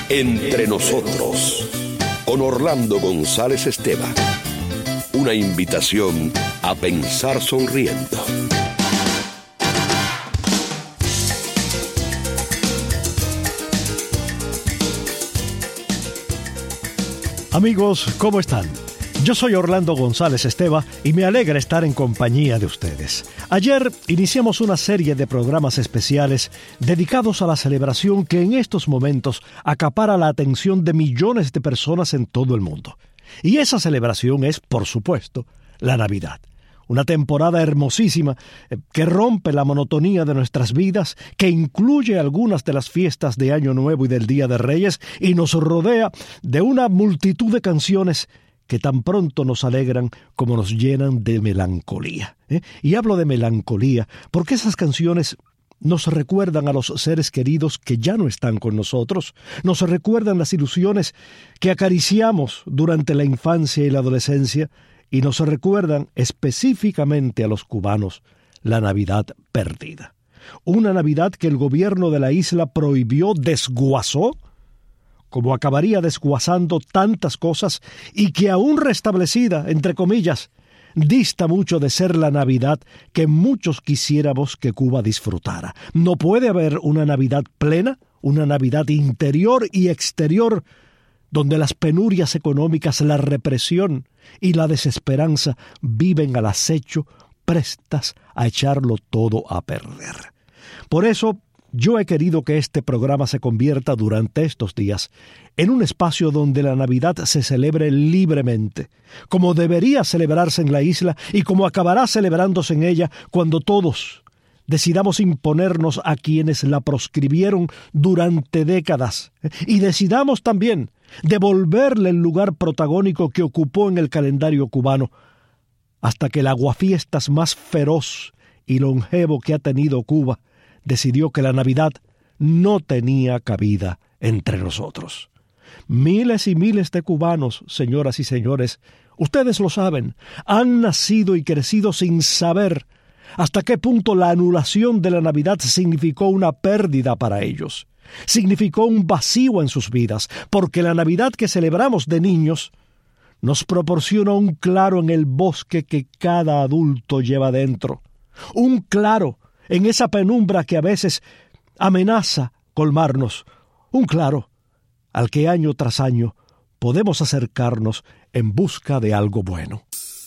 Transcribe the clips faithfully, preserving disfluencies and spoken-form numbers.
Entre nosotros, con Orlando González Esteban. Una invitación a pensar sonriendo. Amigos, ¿cómo están? Yo soy Orlando González Esteban y me alegra estar en compañía de ustedes. Ayer iniciamos una serie de programas especiales dedicados a la celebración que en estos momentos acapara la atención de millones de personas en todo el mundo. Y esa celebración es, por supuesto, la Navidad. Una temporada hermosísima que rompe la monotonía de nuestras vidas, que incluye algunas de las fiestas de Año Nuevo y del Día de Reyes y nos rodea de una multitud de canciones que tan pronto nos alegran como nos llenan de melancolía. ¿eh? Y hablo de melancolía porque esas canciones nos recuerdan a los seres queridos que ya no están con nosotros, nos recuerdan las ilusiones que acariciamos durante la infancia y la adolescencia, y nos recuerdan específicamente a los cubanos la Navidad perdida. Una Navidad que el gobierno de la isla prohibió, desguazó, como acabaría desguazando tantas cosas, y que aún restablecida, entre comillas, dista mucho de ser la Navidad que muchos quisiéramos que Cuba disfrutara. No puede haber una Navidad plena, una Navidad interior y exterior, donde las penurias económicas, la represión y la desesperanza viven al acecho, prestas a echarlo todo a perder. Por eso, yo he querido que este programa se convierta durante estos días en un espacio donde la Navidad se celebre libremente, como debería celebrarse en la isla y como acabará celebrándose en ella cuando todos decidamos imponernos a quienes la proscribieron durante décadas y decidamos también devolverle el lugar protagónico que ocupó en el calendario cubano hasta que el aguafiestas más feroz y longevo que ha tenido Cuba decidió que la Navidad no tenía cabida entre nosotros. Miles y miles de cubanos, señoras y señores, ustedes lo saben, han nacido y crecido sin saber hasta qué punto la anulación de la Navidad significó una pérdida para ellos. Significó un vacío en sus vidas, porque la Navidad que celebramos de niños nos proporciona un claro en el bosque que cada adulto lleva dentro. Un claro en esa penumbra que a veces amenaza colmarnos. Un claro al que año tras año podemos acercarnos en busca de algo bueno.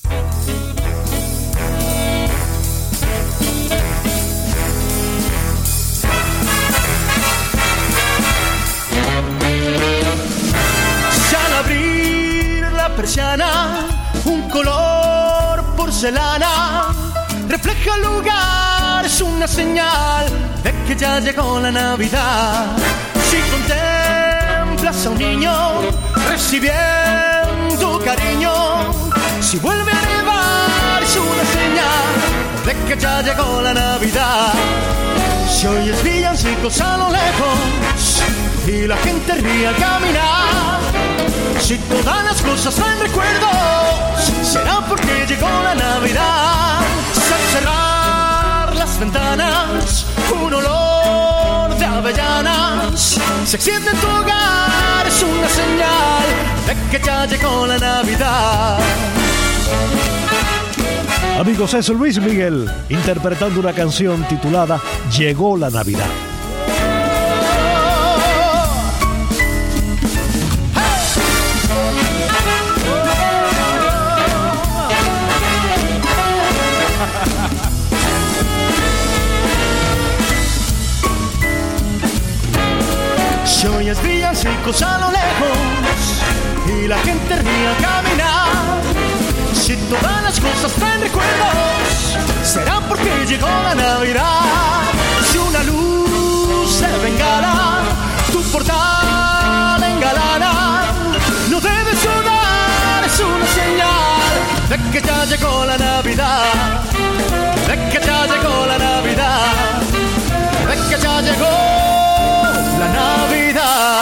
Persiana, un color porcelana, refleja el lugar, es una señal de que ya llegó la Navidad. Si contemplas a un niño recibiendo cariño, si vuelve a nevar, es una señal de que ya llegó la Navidad. Si oyes villancicos a lo lejos y la gente ríe al caminar, si todas las cosas traen recuerdos, será porque llegó la Navidad. Al cerrar las ventanas, un olor de avellanas se extiende en tu hogar, es una señal de que ya llegó la Navidad. Amigos, es Luis Miguel interpretando una canción titulada Llegó la Navidad. Si oyes villancicos a lo lejos y la gente ríe al caminar, si todas las cosas traen recuerdos, será porque llegó la Navidad. Si una luz de bengala tu portal engalana, no debes dudar, es una señal de que ya llegó la Navidad, de que ya llegó la Navidad, de que ya llegó la Navidad.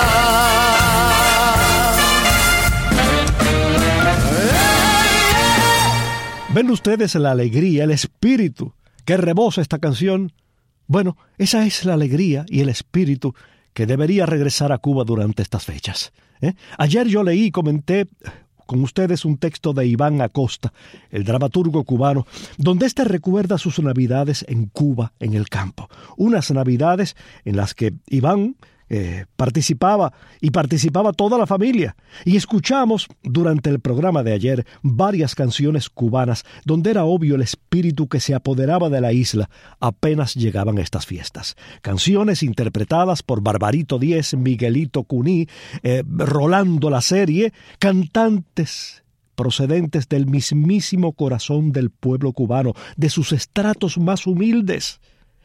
¿Ven ustedes la alegría, el espíritu que rebosa esta canción? Bueno, esa es la alegría y el espíritu que debería regresar a Cuba durante estas fechas. ¿Eh? Ayer yo leí y comenté con ustedes un texto de Iván Acosta, el dramaturgo cubano, donde éste recuerda sus navidades en Cuba, en el campo. Unas navidades en las que Iván eh, participaba y participaba toda la familia. Y escuchamos durante el programa de ayer varias canciones cubanas donde era obvio el espíritu que se apoderaba de la isla apenas llegaban estas fiestas. Canciones interpretadas por Barbarito Díez, Miguelito Cuní, eh, Rolando La Serie, cantantes procedentes del mismísimo corazón del pueblo cubano, de sus estratos más humildes.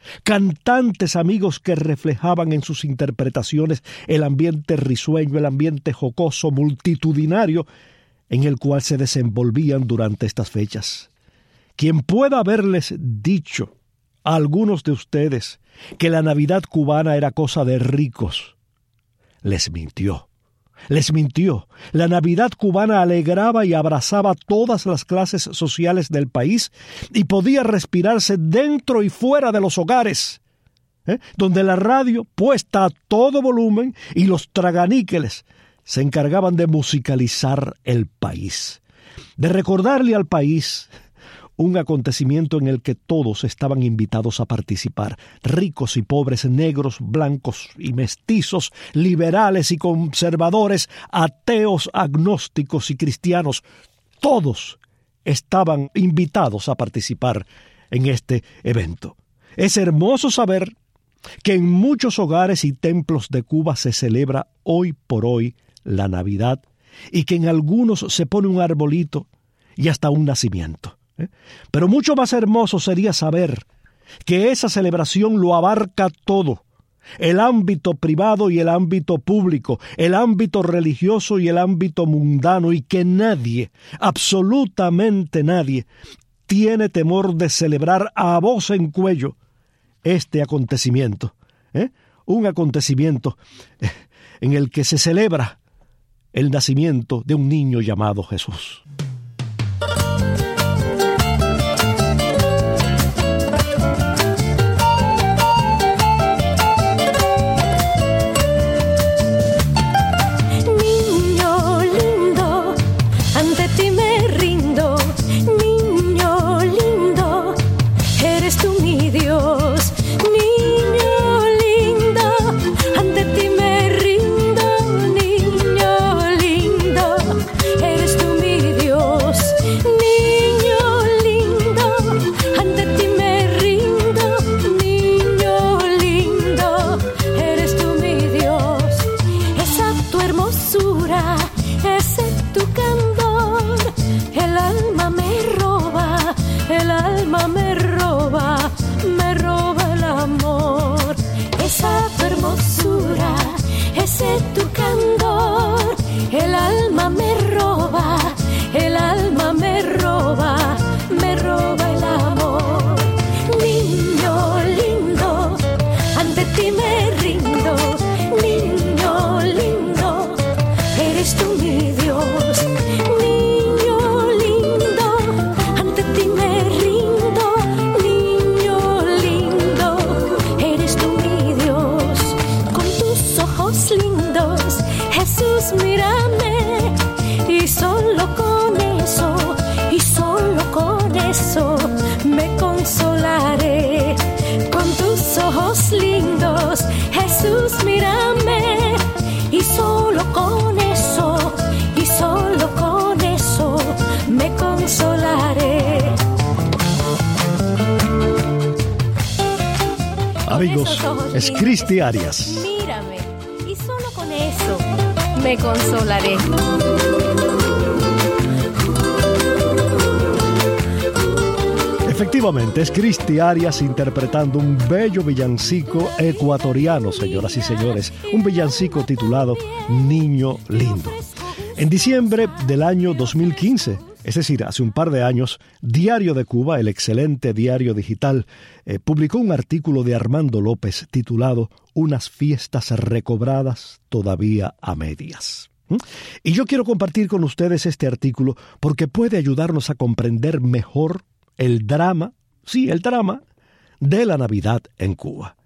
Cantantes, amigos, que reflejaban en sus interpretaciones el ambiente risueño, el ambiente jocoso, multitudinario, en el cual se desenvolvían durante estas fechas. Quien pueda haberles dicho a algunos de ustedes que la Navidad cubana era cosa de ricos, les mintió. Les mintió. La Navidad cubana alegraba y abrazaba todas las clases sociales del país y podía respirarse dentro y fuera de los hogares, ¿eh? donde la radio, puesta a todo volumen, y los traganíqueles se encargaban de musicalizar el país, de recordarle al país un acontecimiento en el que todos estaban invitados a participar, ricos y pobres, negros, blancos y mestizos, liberales y conservadores, ateos, agnósticos y cristianos, todos estaban invitados a participar en este evento. Es hermoso saber que en muchos hogares y templos de Cuba se celebra hoy por hoy la Navidad y que en algunos se pone un arbolito y hasta un nacimiento. ¿Eh? Pero mucho más hermoso sería saber que esa celebración lo abarca todo, el ámbito privado y el ámbito público, el ámbito religioso y el ámbito mundano, y que nadie, absolutamente nadie, tiene temor de celebrar a voz en cuello este acontecimiento, ¿eh? un acontecimiento eh, en el que se celebra el nacimiento de un niño llamado Jesús. Amigos, es Cristi Arias. Mírame, y solo con eso me consolaré. Efectivamente, es Cristi Arias interpretando un bello villancico ecuatoriano, señoras y señores, un villancico titulado Niño Lindo. En diciembre del año dos mil quince, es decir, hace un par de años, Diario de Cuba, el excelente diario digital, eh, publicó un artículo de Armando López titulado Unas fiestas recobradas todavía a medias. ¿Mm? Y yo quiero compartir con ustedes este artículo porque puede ayudarnos a comprender mejor el drama, sí, el drama de la Navidad en Cuba.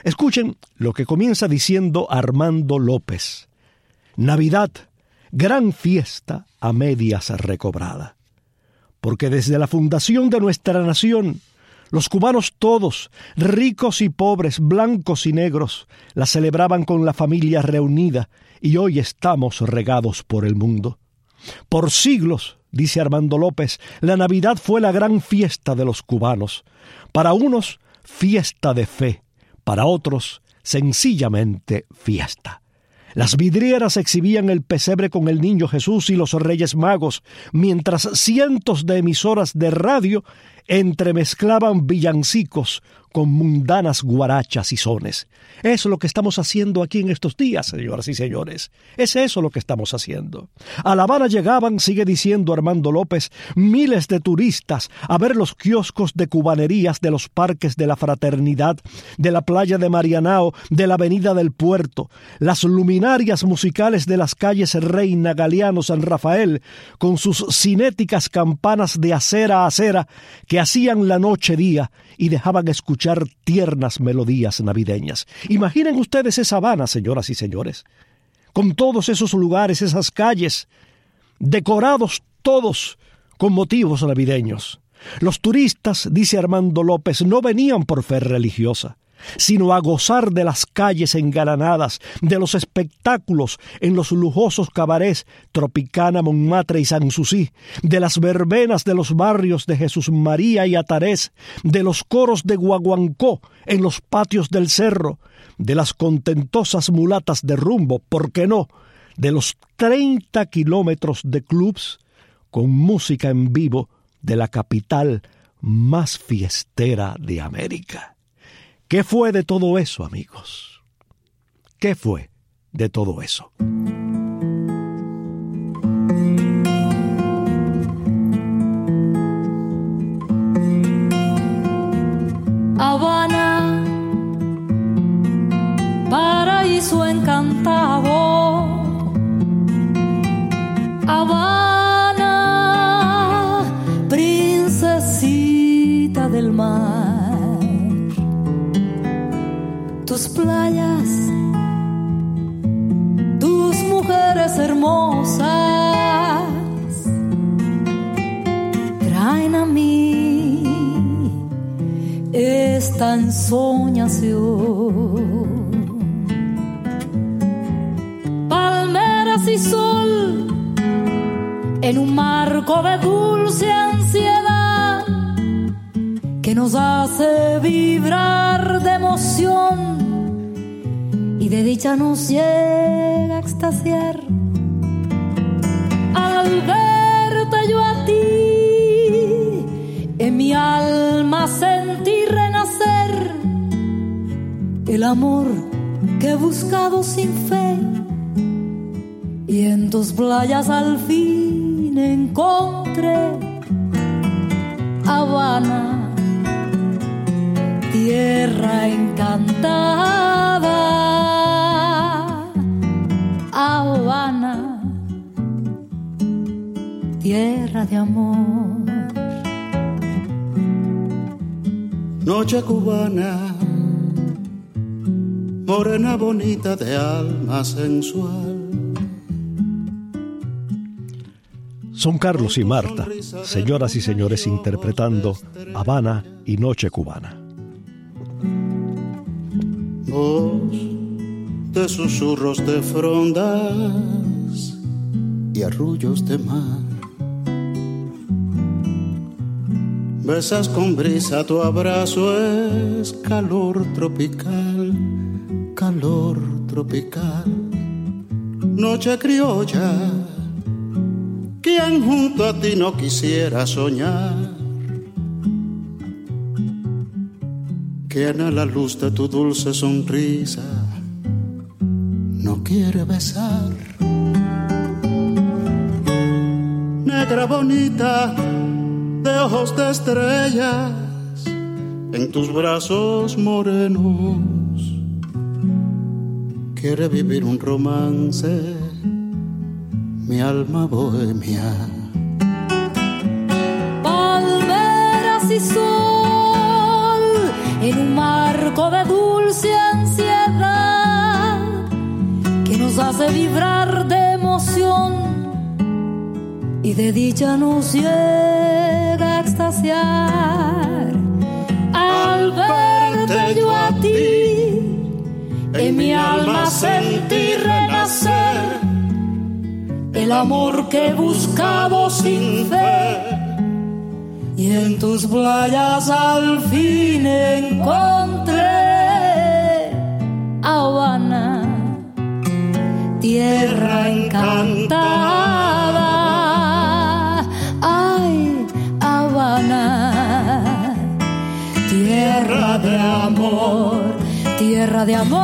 Escuchen lo que comienza diciendo Armando López. Navidad, gran fiesta a medias recobrada. Porque desde la fundación de nuestra nación, los cubanos todos, ricos y pobres, blancos y negros, la celebraban con la familia reunida y hoy estamos regados por el mundo. Por siglos, dice Armando López, la Navidad fue la gran fiesta de los cubanos. Para unos, fiesta de fe, para otros, sencillamente fiesta. Las vidrieras exhibían el pesebre con el niño Jesús y los Reyes Magos, mientras cientos de emisoras de radio entremezclaban villancicos con mundanas guarachas y sones. Es lo que estamos haciendo aquí en estos días, señoras y señores. Es eso lo que estamos haciendo. A La Habana llegaban, sigue diciendo Armando López, miles de turistas a ver los kioscos de cubanerías de los parques de la Fraternidad, de la playa de Marianao, de la avenida del Puerto, las luminarias musicales de las calles Reina, Galeano, San Rafael, con sus cinéticas campanas de acera a acera que hacían la noche día y dejaban escuchar tiernas melodías navideñas. Imaginen ustedes esa Habana, señoras y señores, con todos esos lugares, esas calles, decorados todos con motivos navideños. Los turistas, dice Armando López, no venían por fe religiosa, sino a gozar de las calles engalanadas, de los espectáculos en los lujosos cabarets Tropicana, Montmartre y Sanssouci, de las verbenas de los barrios de Jesús María y Atarés, de los coros de Guaguancó en los patios del Cerro, de las contentosas mulatas de rumbo, ¿por qué no?, de los treinta kilómetros de clubs con música en vivo de la capital más fiestera de América. ¿Qué fue de todo eso, amigos? ¿Qué fue de todo eso? Habana, paraíso encantado. Habana, princesita del mar. Tus playas, tus mujeres hermosas, traen a mí esta ensoñación. Palmeras y sol en un marco de dulce ansiedad que nos hace vibrar de emoción y de dicha nos llega a extasiar. Al verte yo a ti, en mi alma sentí renacer el amor que he buscado sin fe, y en tus playas al fin encontré. Habana, tierra encantada. Habana, tierra de amor. Noche cubana, morena bonita de alma sensual. Son Carlos y Marta, señoras y señores, interpretando Habana y Noche Cubana. Voz de susurros de frondas y arrullos de mar. Besas con brisa, tu abrazo es calor tropical, calor tropical. Noche criolla, ¿quién junto a ti no quisiera soñar? ¿Quién a la luz de tu dulce sonrisa no quiere besar? Negra bonita, de ojos de estrellas, en tus brazos morenos, quiere vivir un romance mi alma bohemia. Palmeras y sol en un marco de dulce ansiedad hace vibrar de emoción y de dicha nos llega a extasiar. Al verte yo a ti, en mi alma sentí renacer el amor que buscaba sin fe, y en tus playas al fin encontré Habana, tierra encantada. Ay, Habana, tierra de amor, tierra de amor.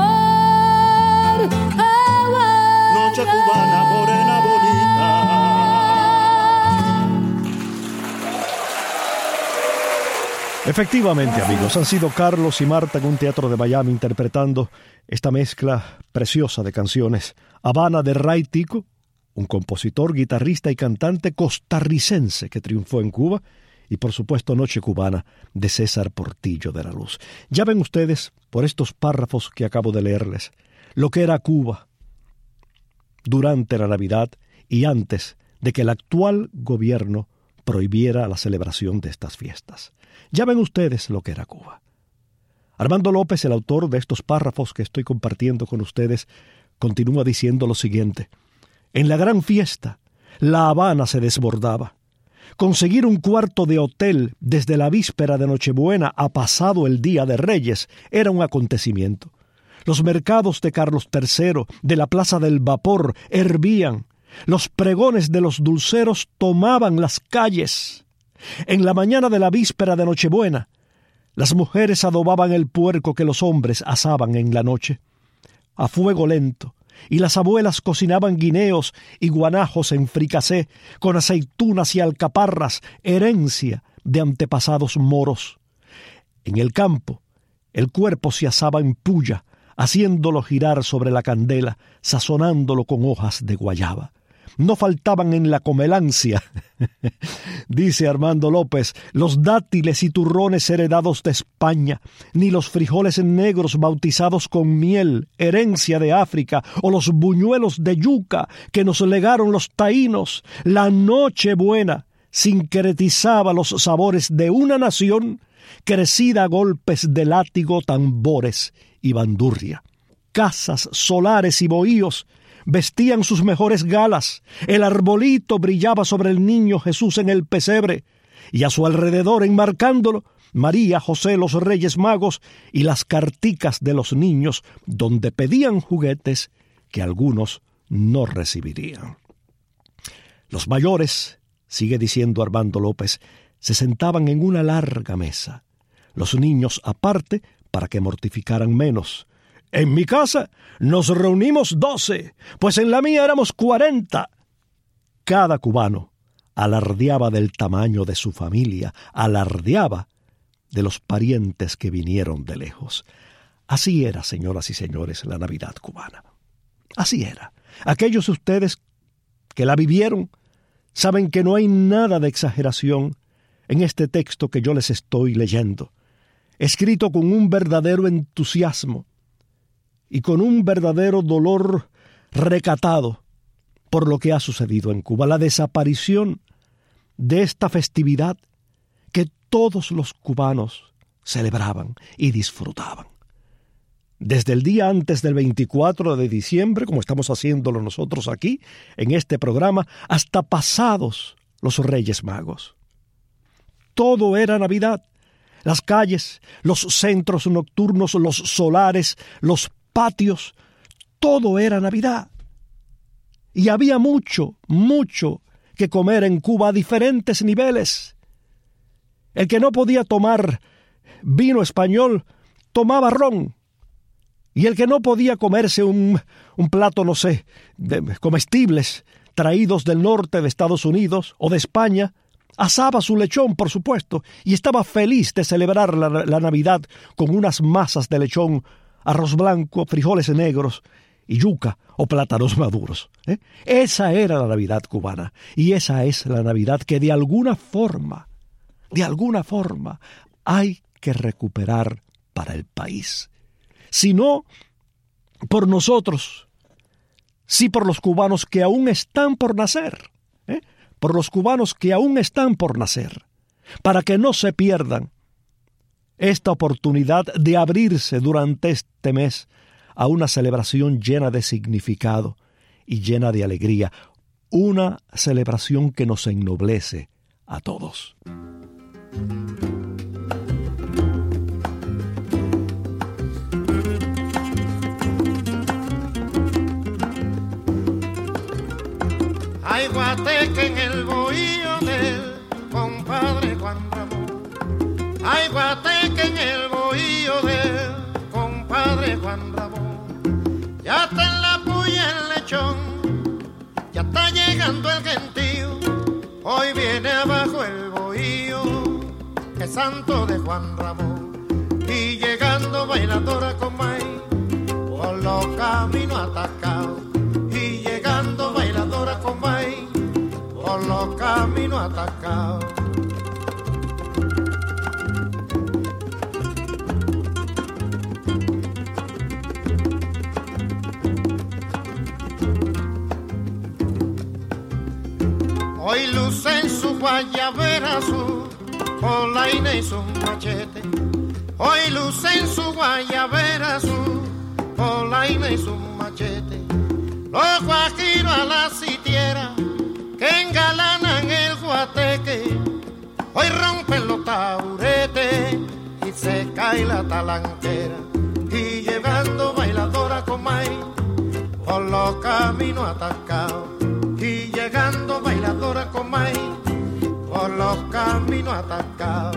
Habana. Noche cubana, morena bonita. Efectivamente, amigos, han sido Carlos y Marta en un teatro de Miami interpretando esta mezcla preciosa de canciones. Habana de Ray Tico, un compositor, guitarrista y cantante costarricense que triunfó en Cuba, y por supuesto Noche Cubana de César Portillo de la Luz. Ya ven ustedes, por estos párrafos que acabo de leerles, lo que era Cuba durante la Navidad y antes de que el actual gobierno prohibiera la celebración de estas fiestas. Ya ven ustedes lo que era Cuba. Armando López, el autor de estos párrafos que estoy compartiendo con ustedes, continúa diciendo lo siguiente: en la gran fiesta, La Habana se desbordaba. Conseguir un cuarto de hotel desde la víspera de Nochebuena a pasado el Día de Reyes era un acontecimiento. Los mercados de Carlos tercero, de la Plaza del Vapor, hervían. Los pregones de los dulceros tomaban las calles. En la mañana de la víspera de Nochebuena, las mujeres adobaban el puerco que los hombres asaban en la noche, a fuego lento, y las abuelas cocinaban guineos y guanajos en fricasé, con aceitunas y alcaparras, herencia de antepasados moros. En el campo, el cuerpo se asaba en puya, haciéndolo girar sobre la candela, sazonándolo con hojas de guayaba. No faltaban en la comelancia, dice Armando López, los dátiles y turrones heredados de España, ni los frijoles negros bautizados con miel, herencia de África, o los buñuelos de yuca que nos legaron los taínos. La Nochebuena sincretizaba los sabores de una nación crecida a golpes de látigo, tambores y bandurria. Casas, solares y bohíos vestían sus mejores galas, el arbolito brillaba sobre el niño Jesús en el pesebre, y a su alrededor, enmarcándolo, María, José, los Reyes Magos y las carticas de los niños, donde pedían juguetes que algunos no recibirían. Los mayores, sigue diciendo Armando López, se sentaban en una larga mesa, los niños aparte para que mortificaran menos. En mi casa nos reunimos doce, pues en la mía éramos cuarenta. Cada cubano alardeaba del tamaño de su familia, alardeaba de los parientes que vinieron de lejos. Así era, señoras y señores, la Navidad cubana. Así era. Aquellos de ustedes que la vivieron saben que no hay nada de exageración en este texto que yo les estoy leyendo, escrito con un verdadero entusiasmo y con un verdadero dolor recatado por lo que ha sucedido en Cuba, la desaparición de esta festividad que todos los cubanos celebraban y disfrutaban. Desde el día antes del veinticuatro de diciembre, como estamos haciéndolo nosotros aquí, en este programa, hasta pasados los Reyes Magos. Todo era Navidad. Las calles, los centros nocturnos, los solares, los patios, todo era Navidad. Y había mucho, mucho que comer en Cuba a diferentes niveles. El que no podía tomar vino español, tomaba ron. Y el que no podía comerse un, un plato, no sé, de comestibles traídos del norte de Estados Unidos o de España, asaba su lechón, por supuesto, y estaba feliz de celebrar la, la Navidad con unas masas de lechón, arroz blanco, frijoles negros y yuca o plátanos maduros. ¿eh? Esa era la Navidad cubana, y esa es la Navidad que de alguna forma, de alguna forma, hay que recuperar para el país. Si no, por nosotros, sí por los cubanos que aún están por nacer, ¿eh? por los cubanos que aún están por nacer, para que no se pierdan esta oportunidad de abrirse durante este mes a una celebración llena de significado y llena de alegría, una celebración que nos ennoblece a todos. Hay guateque en el bohío del compadre Juan Ramón. Hay guateque en el bohío del compadre Juan Ramón. Ya está en la puya el lechón, ya está llegando el gentío. Hoy viene abajo el bohío, que santo de Juan Ramón. Y llegando bailadora con maíz, por los caminos atacados. Y llegando bailadora con maíz, por los caminos atacados. Hoy luce en su guayabera su polaina y su machete. Hoy luce en su guayabera su polaina y su machete. Los guajiros a la sitiera que engalanan el guateque. Hoy rompen los taburetes y se cae la talanquera. Y llevando bailadora con maíz por los caminos atacados. Y llegando bailadora con maíz por los caminos atacados.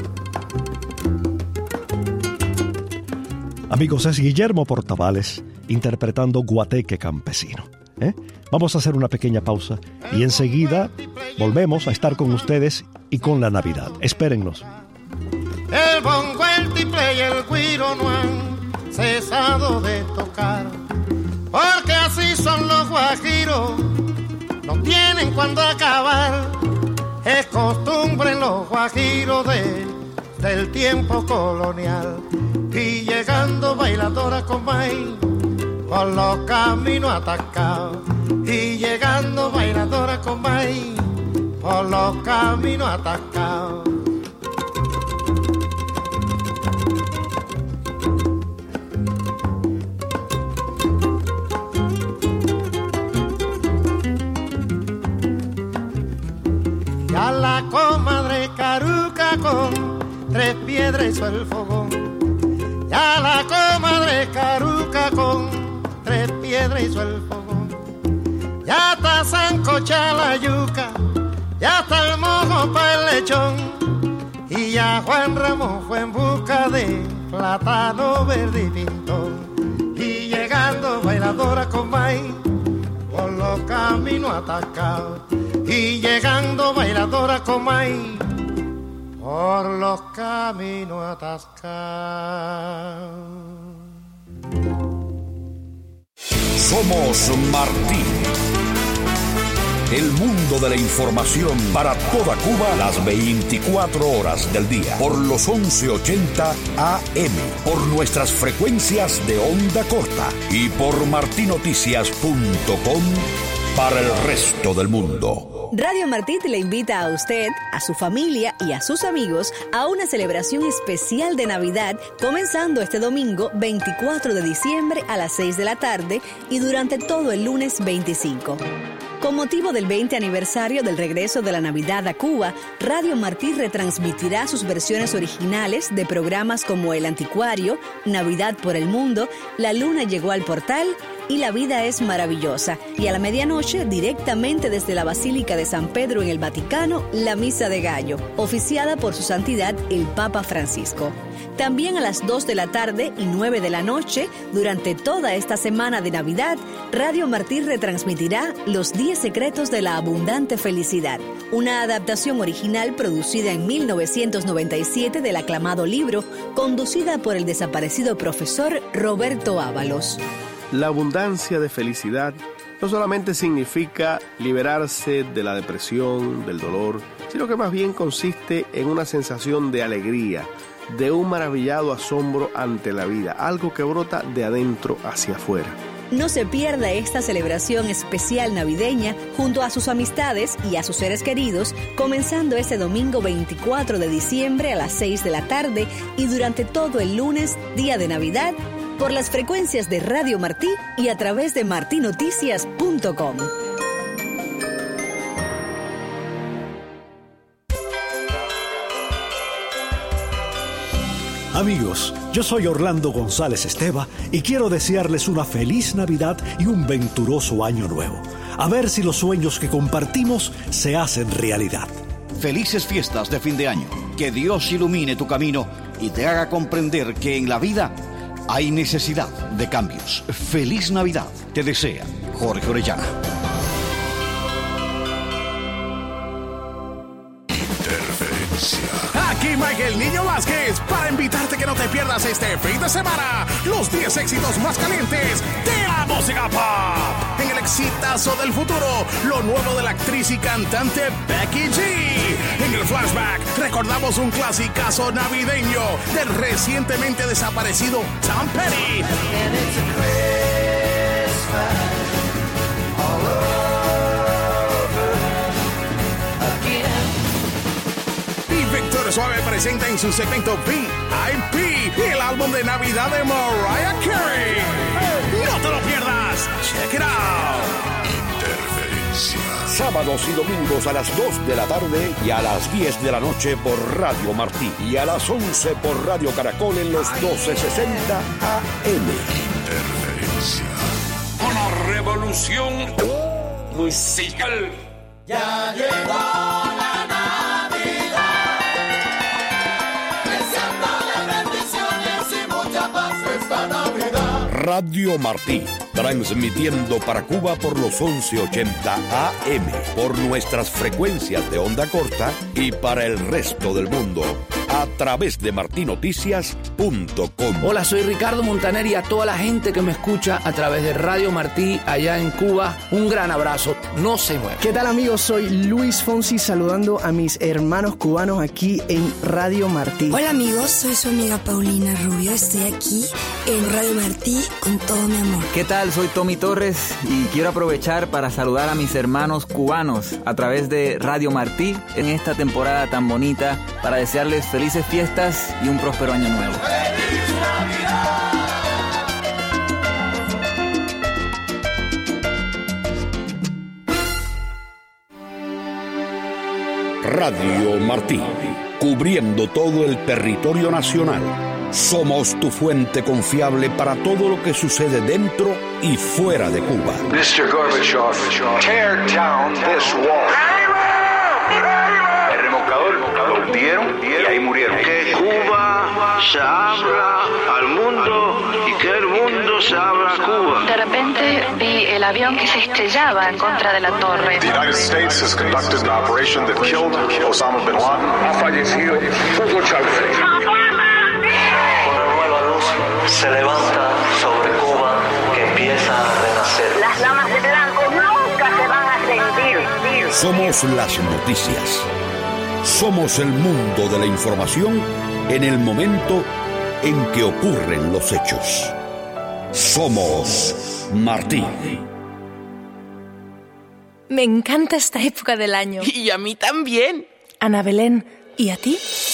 Amigos, es Guillermo Portavales interpretando Guateque Campesino. ¿eh? Vamos a hacer una pequeña pausa y enseguida volvemos a estar con ustedes y con la Navidad. Espérennos. El bongo, el tiple y el güiro no han cesado de tocar, porque así son los guajiros, no tienen cuándo acabar. Es costumbre en los guajiros de, del tiempo colonial. Y llegando bailadora con maíz por los caminos atacados. Y llegando bailadora con maíz por los caminos atacados. Ya la comadre Caruca con tres piedras hizo el fogón. Ya la comadre Caruca con tres piedras hizo el fogón. Ya está sancocha la yuca, ya está el mojo para el lechón. Y ya Juan Ramón fue en busca de plátano verde y pintón. Y llegando bailadora con maíz por los caminos atacados. Y llegando bailadora con maíz por los caminos atascados. Somos Martín. El mundo de la información para toda Cuba las veinticuatro horas del día. Por los once ochenta A M. Por nuestras frecuencias de onda corta. Y por martinoticias punto com para el resto del mundo. Radio Martí le invita a usted, a su familia y a sus amigos a una celebración especial de Navidad comenzando este domingo veinticuatro de diciembre a las seis de la tarde y durante todo el lunes veinticinco. Con motivo del veinte aniversario del regreso de la Navidad a Cuba, Radio Martí retransmitirá sus versiones originales de programas como El Anticuario, Navidad por el Mundo, La Luna Llegó al Portal y La Vida es Maravillosa. Y a la medianoche, directamente desde la Basílica de San Pedro en el Vaticano, la Misa de Gallo, oficiada por su santidad el Papa Francisco. También a las dos de la tarde y nueve de la noche, durante toda esta semana de Navidad, Radio Martí retransmitirá Los diez secretos de la abundante felicidad, una adaptación original producida en mil novecientos noventa y siete del aclamado libro, conducida por el desaparecido profesor Roberto Ábalos. La abundancia de felicidad no solamente significa liberarse de la depresión, del dolor, sino que más bien consiste en una sensación de alegría, de un maravillado asombro ante la vida, algo que brota de adentro hacia afuera. No se pierda esta celebración especial navideña junto a sus amistades y a sus seres queridos, comenzando este domingo veinticuatro de diciembre a las seis de la tarde y durante todo el lunes, día de Navidad, por las frecuencias de Radio Martí y a través de marti noticias punto com. Amigos, yo soy Orlando González Esteva y quiero desearles una feliz Navidad y un venturoso año nuevo. A ver si los sueños que compartimos se hacen realidad. Felices fiestas de fin de año. Que Dios ilumine tu camino y te haga comprender que en la vida hay necesidad de cambios. Feliz Navidad, te desea Jorge Orellana. Aquí Mike el Niño Vázquez para invitarte que no te pierdas este fin de semana los diez éxitos más calientes de la música pop. En el exitazo del futuro, lo nuevo de la actriz y cantante Becky G. En el flashback, recordamos un clasicazo navideño del recientemente desaparecido Tom Petty. Víctor Suave presenta en su segmento V I P el álbum de Navidad de Mariah Carey. ¡No te lo pierdas! ¡Check it out! Interferencia. Sábados y domingos a las dos de la tarde y a las diez de la noche por Radio Martí. Y a las once por Radio Caracol en los doce sesenta A M. Interferencia. Una revolución musical. Ya llegó la Radio Martí, transmitiendo para Cuba por los once ochenta A M, por nuestras frecuencias de onda corta y para el resto del mundo, a través de marti noticias punto com. Hola, soy Ricardo Montaner y a toda la gente que me escucha a través de Radio Martí allá en Cuba, un gran abrazo, no se muevan. ¿Qué tal, amigos? Soy Luis Fonsi saludando a mis hermanos cubanos aquí en Radio Martí. Hola, amigos, soy su amiga Paulina Rubio, estoy aquí en Radio Martí con todo mi amor. ¿Qué tal? Soy Tommy Torres y quiero aprovechar para saludar a mis hermanos cubanos a través de Radio Martí en esta temporada tan bonita para desearles felices fiestas y un próspero año nuevo. ¡Feliz Navidad! Radio Martí, cubriendo todo el territorio nacional. Somos tu fuente confiable para todo lo que sucede dentro y fuera de Cuba. mister Gorbachev, tear down this wall. El remolcador lo hundieron y ahí murieron. Que Cuba se abra al mundo y que el mundo se abra a Cuba. De repente vi el avión que se estrellaba en contra de la torre. The United States has conducted an operation that killed Osama bin Laden. Ha fallecido Hugo Chávez. Se levanta sobre Cuba que empieza a renacer. Las damas de blanco nunca se van a rendir. Somos las noticias. Somos el mundo de la información en el momento en que ocurren los hechos. Somos Martí. Me encanta esta época del año. Y a mí también. Ana Belén, ¿y a ti?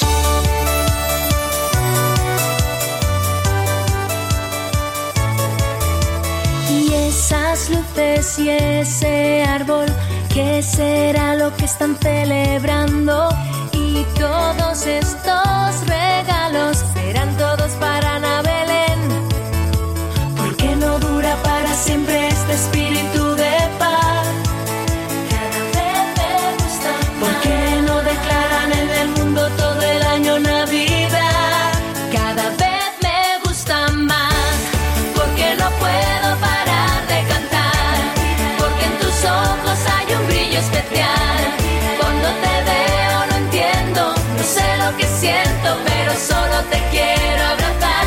Y esas luces y ese árbol, ¿qué será lo que están celebrando? Y todos estos regalos serán todos para Ana Belén. ¿Por qué no dura para siempre este espíritu de paz? Cada vez me gusta más. ¿Por qué no declaran en el mundo todo el año Navidad? Cada vez me gusta más. Porque no puedo parar de cantar, porque en tus ojos hay un brillo especial. Cuando te veo no entiendo, no sé lo que siento, pero solo te quiero abrazar.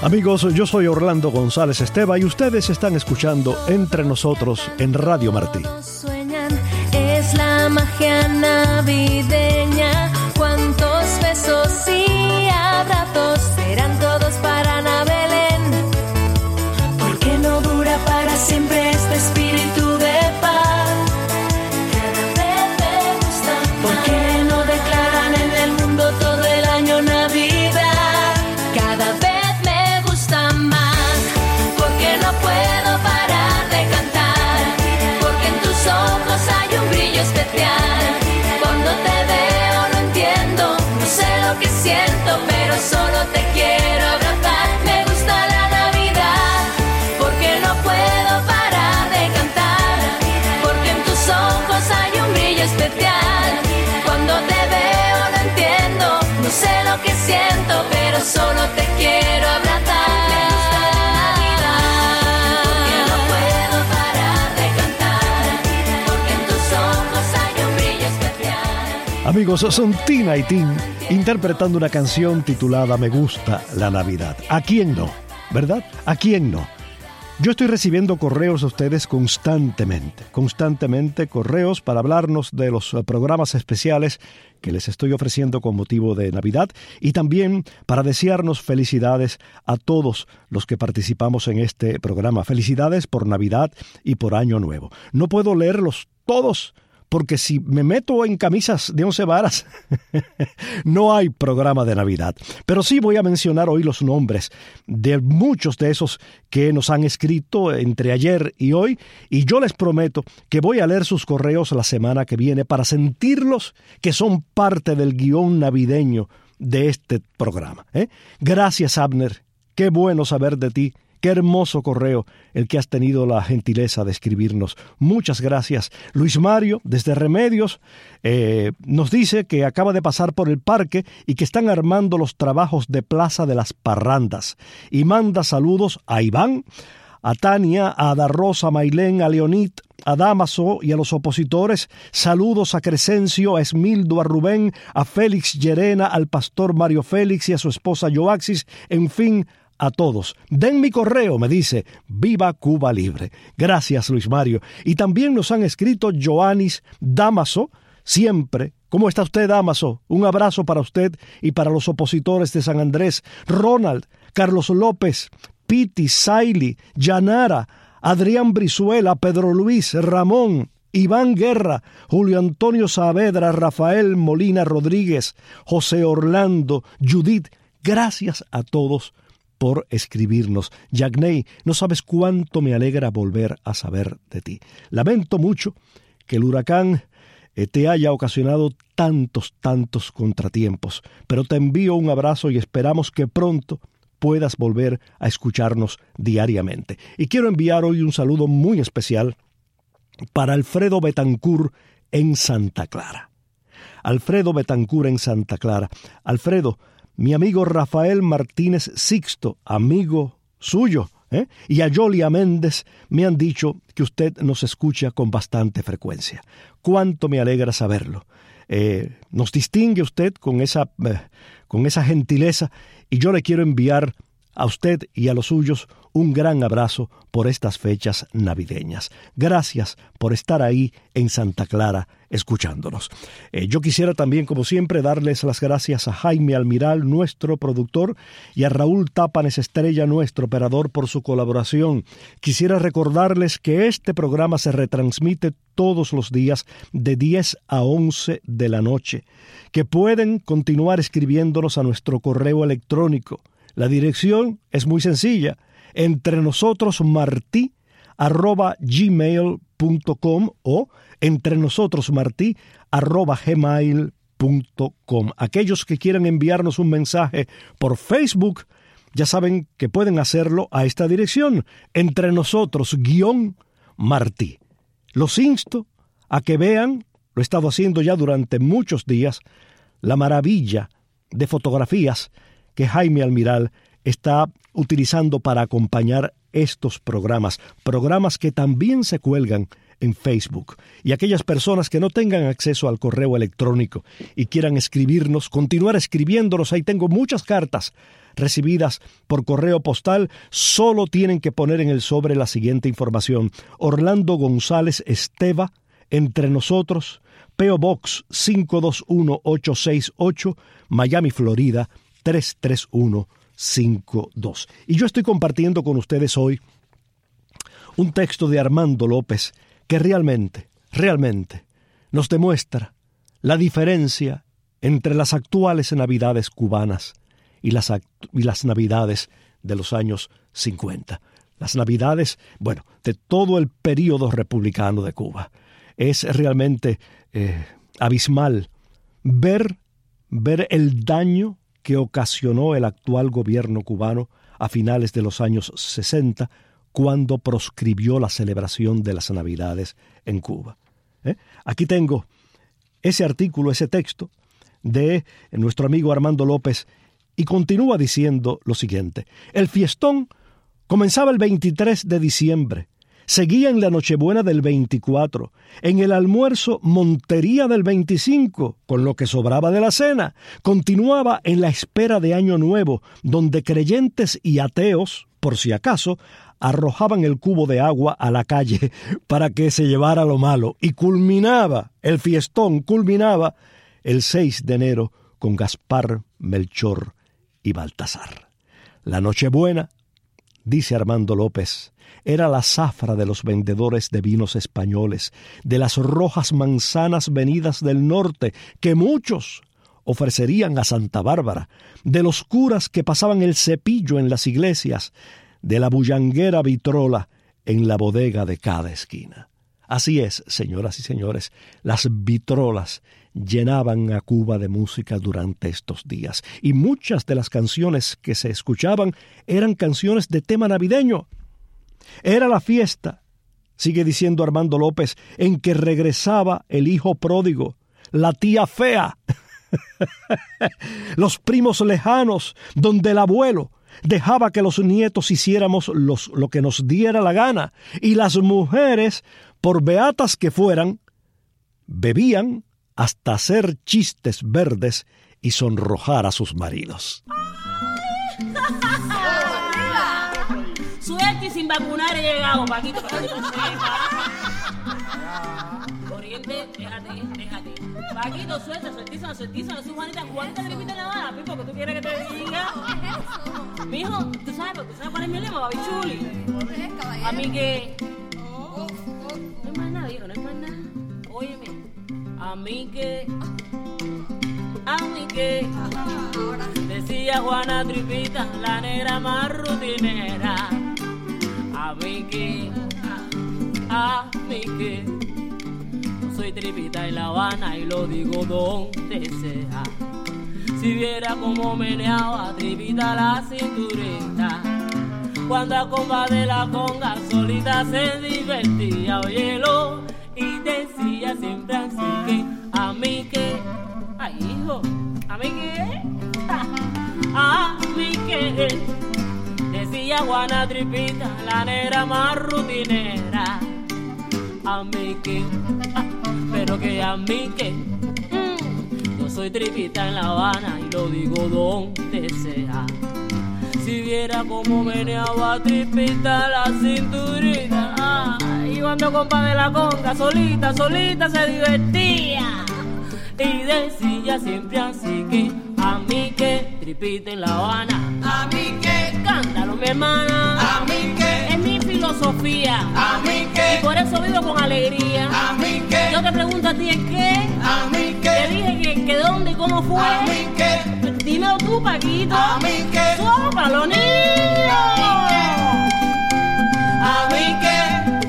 Amigos, yo soy Orlando González Esteva y ustedes están escuchando Entre Nosotros en Radio Martí. Sueñan, es la magia navideña. Cuántos besos y abrazos serán todos para Ana Belén. Porque no dura para siempre este espíritu de paz. Cada vez me gusta más. Porque no declaran en el mundo todo el año Navidad. Cada vez no puedo parar de cantar, porque en tus ojos hay un brillo especial. Cuando te veo no entiendo, no sé lo que siento, pero solo te quiero abrazar. Me gusta la Navidad, porque no puedo parar de cantar, porque en tus ojos hay un brillo especial. Cuando te veo no entiendo, no sé lo que siento, pero solo te quiero abrazar. Amigos, son Tina y Tim interpretando una canción titulada Me gusta la Navidad. ¿A quién no? ¿Verdad? ¿A quién no? Yo estoy recibiendo correos de ustedes constantemente, constantemente correos para hablarnos de los programas especiales que les estoy ofreciendo con motivo de Navidad y también para desearnos felicidades a todos los que participamos en este programa. Felicidades por Navidad y por Año Nuevo. No puedo leerlos todos, porque si me meto en camisas de once varas, no hay programa de Navidad. Pero sí voy a mencionar hoy los nombres de muchos de esos que nos han escrito entre ayer y hoy, y yo les prometo que voy a leer sus correos la semana que viene para sentirlos que son parte del guión navideño de este programa, ¿eh? Gracias, Abner. Qué bueno saber de ti. Qué hermoso correo el que has tenido la gentileza de escribirnos. Muchas gracias. Luis Mario, desde Remedios, eh, nos dice que acaba de pasar por el parque y que están armando los trabajos de Plaza de las Parrandas. Y manda saludos a Iván, a Tania, a Ada Rosa, a Mailén, a Leonid, a Damaso y a los opositores. Saludos a Crescencio, a Esmildo, a Rubén, a Félix Llerena, al pastor Mario Félix y a su esposa Joaxis. En fin, a todos. Den mi correo, me dice, Viva Cuba Libre. Gracias, Luis Mario. Y también nos han escrito Joanis, Damaso, siempre. ¿Cómo está usted, Damaso? Un abrazo para usted y para los opositores de San Andrés. Ronald, Carlos López, Piti, Saili, Yanara, Adrián Brizuela, Pedro Luis, Ramón, Iván Guerra, Julio Antonio Saavedra, Rafael Molina Rodríguez, José Orlando, Judith. Gracias a todos por escribirnos. Yagney, no sabes cuánto me alegra volver a saber de ti. Lamento mucho que el huracán eh, te haya ocasionado tantos, tantos contratiempos, pero te envío un abrazo y esperamos que pronto puedas volver a escucharnos diariamente. Y quiero enviar hoy un saludo muy especial para Alfredo Betancur en Santa Clara. Alfredo Betancur en Santa Clara. Alfredo, mi amigo Rafael Martínez Sixto, amigo suyo, ¿eh? y a Yolia Méndez me han dicho que usted nos escucha con bastante frecuencia. Cuánto me alegra saberlo. Eh, nos distingue usted con esa, eh, con esa gentileza y yo le quiero enviar a usted y a los suyos un gran abrazo por estas fechas navideñas. Gracias por estar ahí en Santa Clara escuchándonos. Eh, yo quisiera también, como siempre, darles las gracias a Jaime Almiral, nuestro productor, y a Raúl Tápanes Estrella, nuestro operador, por su colaboración. Quisiera recordarles que este programa se retransmite todos los días de diez a once de la noche, que pueden continuar escribiéndonos a nuestro correo electrónico. La dirección es muy sencilla, entrenosotros.martí arroba gmail punto com o entrenosotros.martí arroba gmail punto com. Aquellos que quieran enviarnos un mensaje por Facebook, ya saben que pueden hacerlo a esta dirección, entrenosotros-martí. Los insto a que vean, lo he estado haciendo ya durante muchos días, la maravilla de fotografías que Jaime Almiral está utilizando para acompañar estos programas, programas que también se cuelgan en Facebook. Y aquellas personas que no tengan acceso al correo electrónico y quieran escribirnos, continuar escribiéndonos, ahí tengo muchas cartas recibidas por correo postal. Solo tienen que poner en el sobre la siguiente información: Orlando González Esteva, Entre Nosotros, P O Box cinco dos uno ocho seis ocho, Miami, Florida tres tres uno cinco dos. Y yo estoy compartiendo con ustedes hoy un texto de Armando López que realmente, realmente nos demuestra la diferencia entre las actuales navidades cubanas y las, act- y las navidades de los años cincuenta. Las navidades, bueno, de todo el período republicano de Cuba. Es realmente eh, abismal ver, ver el daño que ocasionó el actual gobierno cubano a finales de los años sesenta, cuando proscribió la celebración de las Navidades en Cuba. ¿Eh? Aquí tengo ese artículo, ese texto de nuestro amigo Armando López, y continúa diciendo lo siguiente: el fiestón comenzaba el veintitrés de diciembre, seguía en la Nochebuena del veinticuatro, en el almuerzo montería del veinticinco, con lo que sobraba de la cena, continuaba en la espera de Año Nuevo, donde creyentes y ateos, por si acaso, arrojaban el cubo de agua a la calle para que se llevara lo malo, y culminaba, el fiestón culminaba el seis de enero con Gaspar, Melchor y Baltasar. La Nochebuena, dice Armando López, era la zafra de los vendedores de vinos españoles, de las rojas manzanas venidas del norte, que muchos ofrecerían a Santa Bárbara, de los curas que pasaban el cepillo en las iglesias, de la bullanguera vitrola en la bodega de cada esquina. Así es, señoras y señores, las vitrolas llenaban a Cuba de música durante estos días, y muchas de las canciones que se escuchaban eran canciones de tema navideño. Era la fiesta, sigue diciendo Armando López, en que regresaba el hijo pródigo, la tía fea, los primos lejanos, donde el abuelo dejaba que los nietos hiciéramos los, lo que nos diera la gana, y las mujeres, por beatas que fueran, bebían hasta hacer chistes verdes y sonrojar a sus maridos. Suerte y sin vacunar he llegado, Paquito, para que tú sepas. Corriente, déjate, déjate. Paquito, suelta, sueltísima, sueltísima. No soy Juanita, Juanita te invita a la bala, Pipo, que tú quieres que te diga. Mijo, ¿tú sabes, ¿tú sabes cuál es mi lema, babichuli? A mí que... No es más nada, hijo, no es más nada. Óyeme, a mí que... A mí que... Decía Juana Tripita, la negra más rutinera. A mí que... A mí que... No soy Tripita en La Habana y lo digo donde sea. Si viera cómo meneaba Tripita la cinturita, cuando a comba de la conga solita se divertía, óyelo, y decía siempre así que a mí que, ay hijo, a mí que, a mí que, decía Juana Tripita, la negra más rutinera, a mí que, pero que a mí que, yo soy Tripita en La Habana y lo digo donde sea. Si viera cómo meneaba Tripita la cinturita, ah, y cuando compa de la conga solita, solita se divertía, y decía siempre así que a mí que Tripita en La Habana, a mí que cántalo mi hermana, a mí que es mi filosofía, a mí que y por eso vivo con alegría, a mí que yo te pregunto a ti es qué, a mí que te dije que, que dónde y cómo fue, a mí que dímelo tú, Paquito, a mí que solo para los niños, a mí que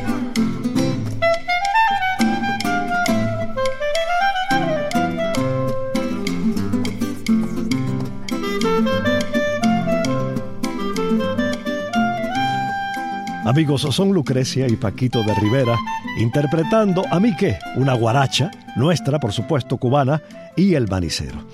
Amigos, son Lucrecia y Paquito de Rivera interpretando A mí qué, una guaracha, nuestra por supuesto cubana, y El Manicero.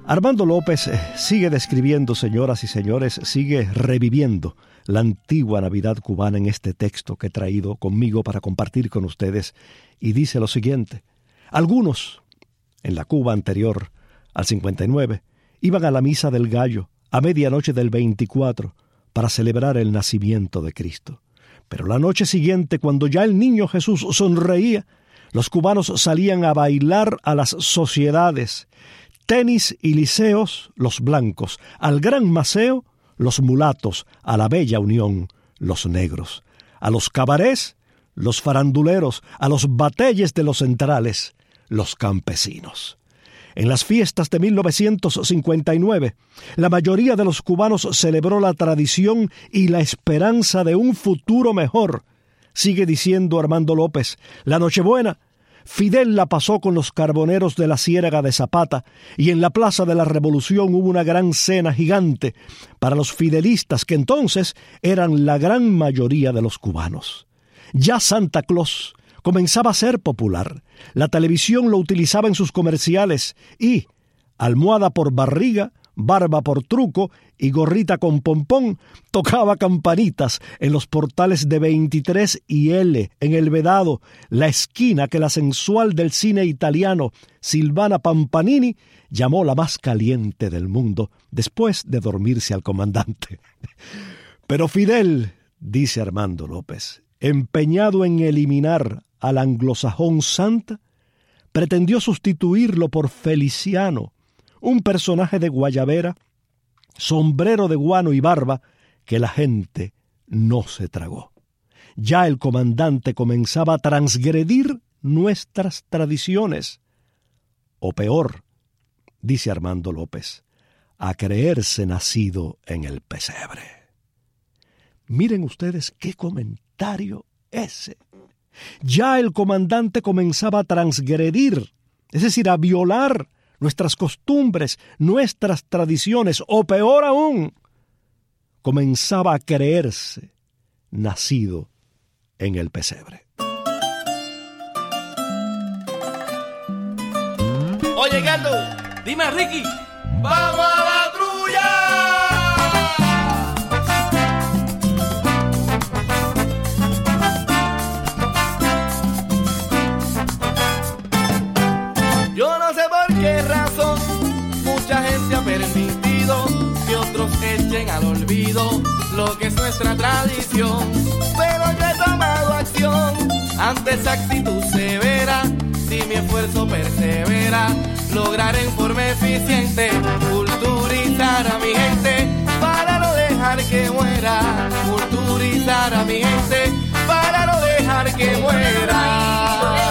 Armando López sigue describiendo, señoras y señores, sigue reviviendo la antigua Navidad cubana en este texto que he traído conmigo para compartir con ustedes, y dice lo siguiente: algunos, en la Cuba anterior al cincuenta y nueve, iban a la misa del gallo a medianoche del veinticuatro para celebrar el nacimiento de Cristo. Pero la noche siguiente, cuando ya el niño Jesús sonreía, los cubanos salían a bailar a las sociedades, tenis y liceos, los blancos, al gran maceo, los mulatos, a la bella unión, los negros, a los cabarets, los faranduleros, a los batelles de los centrales, los campesinos. En las fiestas de mil novecientos cincuenta y nueve, la mayoría de los cubanos celebró la tradición y la esperanza de un futuro mejor. Sigue diciendo Armando López, la Nochebuena, Fidel la pasó con los carboneros de la Ciénaga de Zapata, y en la Plaza de la Revolución hubo una gran cena gigante para los fidelistas, que entonces eran la gran mayoría de los cubanos. Ya Santa Claus comenzaba a ser popular. La televisión lo utilizaba en sus comerciales y, almohada por barriga, barba por truco y gorrita con pompón, tocaba campanitas en los portales de veintitrés y L, en El Vedado, la esquina que la sensual del cine italiano Silvana Pampanini llamó la más caliente del mundo, después de dormirse al comandante. Pero Fidel, dice Armando López, empeñado en eliminar al anglosajón Santa, pretendió sustituirlo por Feliciano, un personaje de guayabera, sombrero de guano y barba que la gente no se tragó. Ya el comandante comenzaba a transgredir nuestras tradiciones, o peor, dice Armando López, a creerse nacido en el pesebre. Miren ustedes qué comentario ese. Ya el comandante comenzaba a transgredir, es decir, a violar nuestras costumbres, nuestras tradiciones, o peor aún, comenzaba a creerse nacido en el pesebre. Oye, Gardo, dime a Ricky, ¡vamos a la trulla! Yo no sé por qué razón mucha gente ha permitido que otros echen al olvido lo que es nuestra tradición. Pero yo he tomado acción ante esa actitud severa. Si mi esfuerzo persevera, lograré en forma eficiente culturizar a mi gente para no dejar que muera. Culturizar a mi gente para no dejar que muera.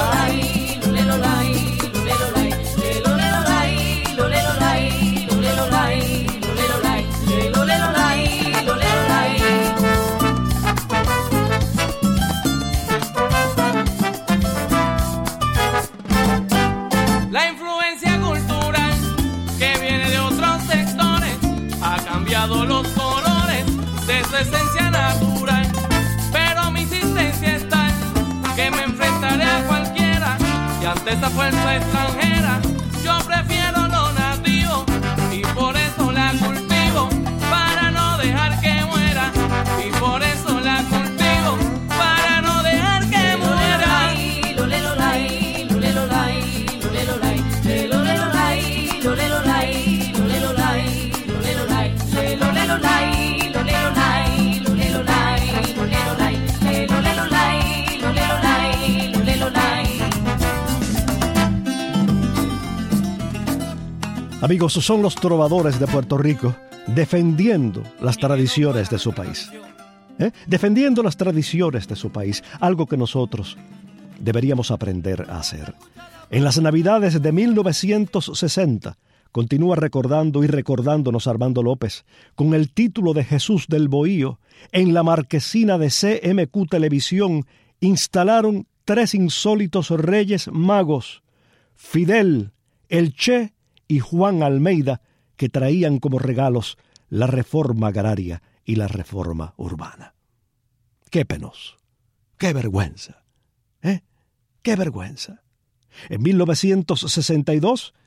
La influencia cultural que viene de otros sectores ha cambiado los colores de su esencia natural, pero mi insistencia es tal que me enfrentaré a cualquiera, y ante esa fuerza extranjera yo prefiero lo nativo, y por eso la cultivo para no dejar que muera, y por eso la cultivo para no dejar que muera. Amigos, son los trovadores de Puerto Rico defendiendo las tradiciones de su país. ¿Eh? Defendiendo las tradiciones de su país, algo que nosotros deberíamos aprender a hacer. En las Navidades de mil novecientos sesenta, continúa recordando y recordándonos Armando López, con el título de Jesús del Bohío, en la marquesina de C M Q Televisión instalaron tres insólitos reyes magos, Fidel, el Che y Juan Almeida, que traían como regalos la reforma agraria y la reforma urbana. ¡Qué penoso! ¡Qué vergüenza! ¿Eh? ¡Qué vergüenza! En mil novecientos sesenta y dos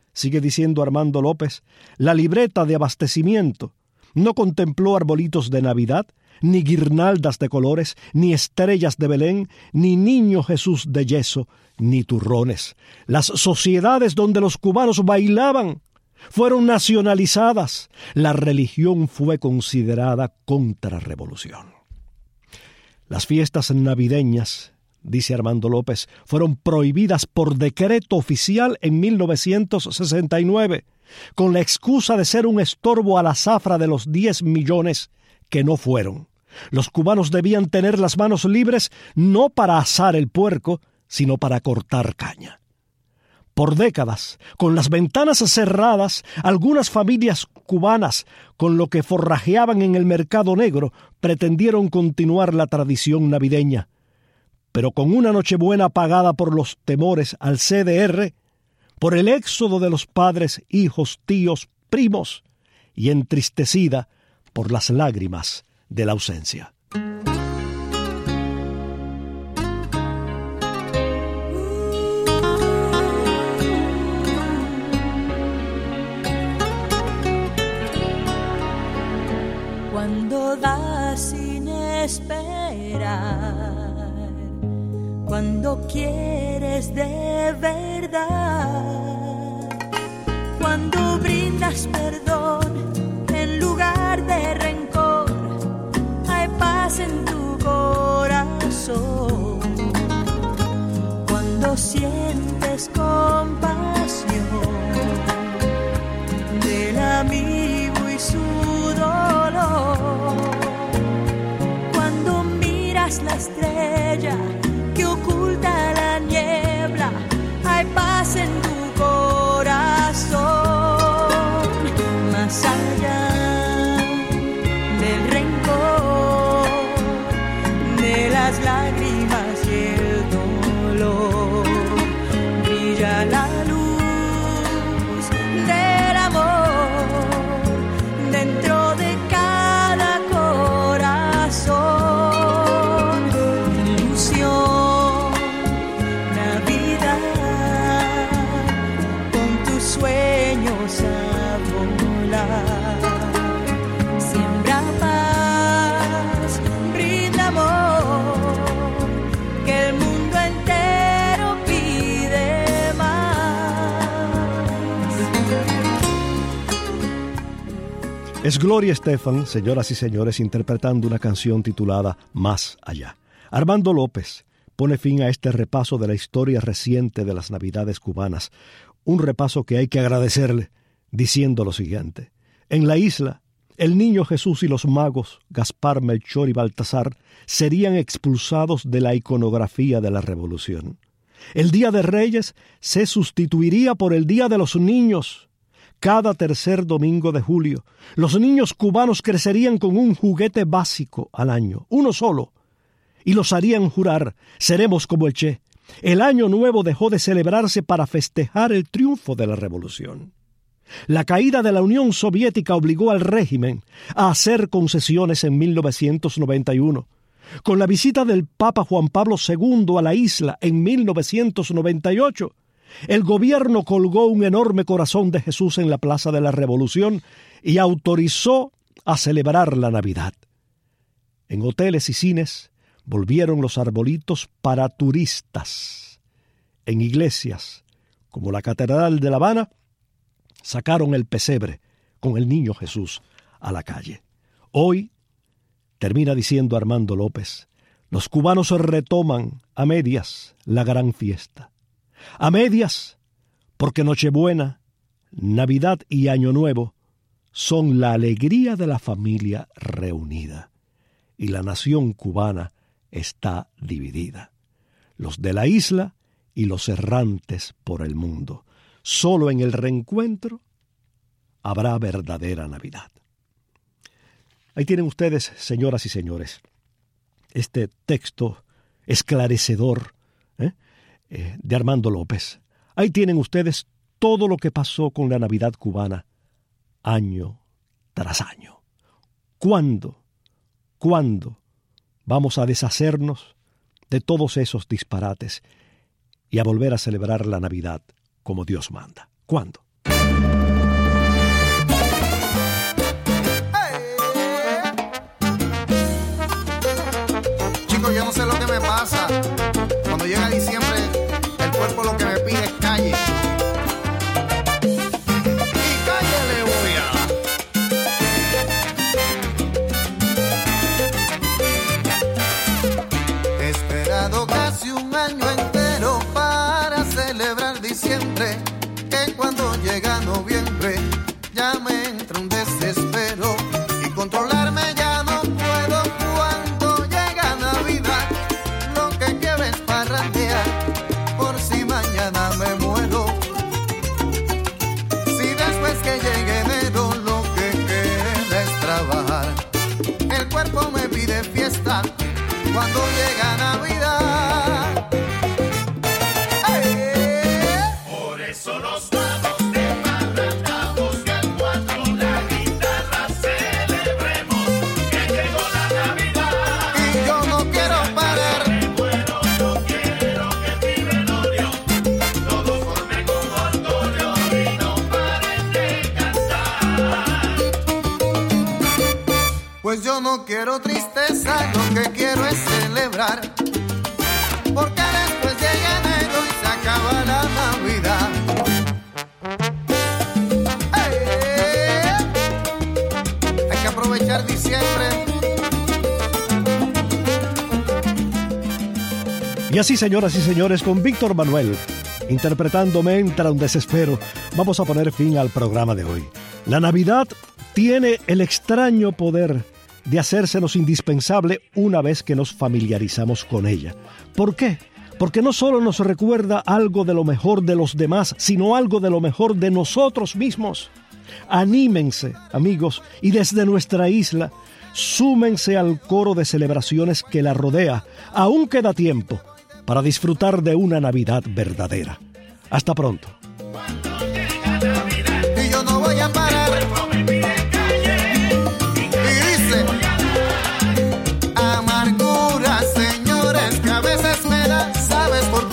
sigue diciendo Armando López, la libreta de abastecimiento no contempló arbolitos de Navidad, ni guirnaldas de colores, ni estrellas de Belén, ni niño Jesús de yeso, ni turrones. Las sociedades donde los cubanos bailaban fueron nacionalizadas. La religión fue considerada contrarrevolución. Las fiestas navideñas, dice Armando López, fueron prohibidas por decreto oficial en mil novecientos sesenta y nueve, con la excusa de ser un estorbo a la zafra de los diez millones que no fueron. Los cubanos debían tener las manos libres no para asar el puerco, sino para cortar caña. Por décadas, con las ventanas cerradas, algunas familias cubanas, con lo que forrajeaban en el mercado negro, pretendieron continuar la tradición navideña. Pero con una Nochebuena apagada por los temores al C D R, por el éxodo de los padres, hijos, tíos, primos, y entristecida por las lágrimas de la ausencia. Cuando das sin esperar, cuando quieres de verdad, cuando brindas perdón en lugar de rencor, hay paz en tu corazón. Cuando sientes compasión del amigo y su dolor, cuando miras la estrella que oculta la niebla, hay paz en tu corazón. Más allá del rencor, de las lágrimas y el dolor, brilla la luz del amor dentro de cada corazón. Ilusión, Navidad, con tus sueños a volar. Siembra paz, brinda amor, que el mundo entero pide más. Es Gloria Estefan, señoras y señores, interpretando una canción titulada Más allá. Armando López pone fin a este repaso de la historia reciente de las Navidades cubanas, un repaso que hay que agradecerle, diciendo lo siguiente. En la isla, el niño Jesús y los magos, Gaspar, Melchor y Baltasar, serían expulsados de la iconografía de la Revolución. El Día de Reyes se sustituiría por el Día de los Niños. Cada tercer domingo de julio, los niños cubanos crecerían con un juguete básico al año, uno solo, y los harían jurar, seremos como el Che. El Año Nuevo dejó de celebrarse para festejar el triunfo de la Revolución. La caída de la Unión Soviética obligó al régimen a hacer concesiones en mil novecientos noventa y uno. Con la visita del Papa Juan Pablo segundo a la isla en mil novecientos noventa y ocho, el gobierno colgó un enorme corazón de Jesús en la Plaza de la Revolución y autorizó a celebrar la Navidad. En hoteles y cines volvieron los arbolitos para turistas. En iglesias, como la Catedral de La Habana, sacaron el pesebre con el niño Jesús a la calle. Hoy, termina diciendo Armando López, los cubanos retoman a medias la gran fiesta. A medias, porque Nochebuena, Navidad y Año Nuevo son la alegría de la familia reunida. Y la nación cubana está dividida. Los de la isla y los errantes por el mundo. Solo en el reencuentro habrá verdadera Navidad. Ahí tienen ustedes, señoras y señores, este texto esclarecedor ¿eh? Eh, de Armando López. Ahí tienen ustedes todo lo que pasó con la Navidad cubana año tras año. ¿Cuándo? ¿Cuándo vamos a deshacernos de todos esos disparates y a volver a celebrar la Navidad como Dios manda? ¿Cuándo? el cuerpo me pide fiesta cuando llega Navidad. ¡Hey! Por eso nos vamos de parrandamos y al cuatro la guitarra celebremos que llegó la Navidad. Y yo no quiero parar. Me muero, no quiero que mi velorio todos formen un orgullo y no paren de cantar. Pues yo no quiero tristeza, lo que quiero es celebrar, porque después llega enero y se acaba la Navidad. ¡Hey! Hay que aprovechar diciembre. Y así, señoras y señores, con Víctor Manuel interpretando Me entra un desespero, vamos a poner fin al programa de hoy. La Navidad tiene el extraño poder de hacérsenos indispensable una vez que nos familiarizamos con ella. ¿Por qué? Porque no solo nos recuerda algo de lo mejor de los demás, sino algo de lo mejor de nosotros mismos. Anímense, amigos, y desde nuestra isla, súmense al coro de celebraciones que la rodea. Aún queda tiempo para disfrutar de una Navidad verdadera. Hasta pronto. Y yo no voy a parar. Y dice, amargura, señores, que a veces me da, ¿sabes por qué?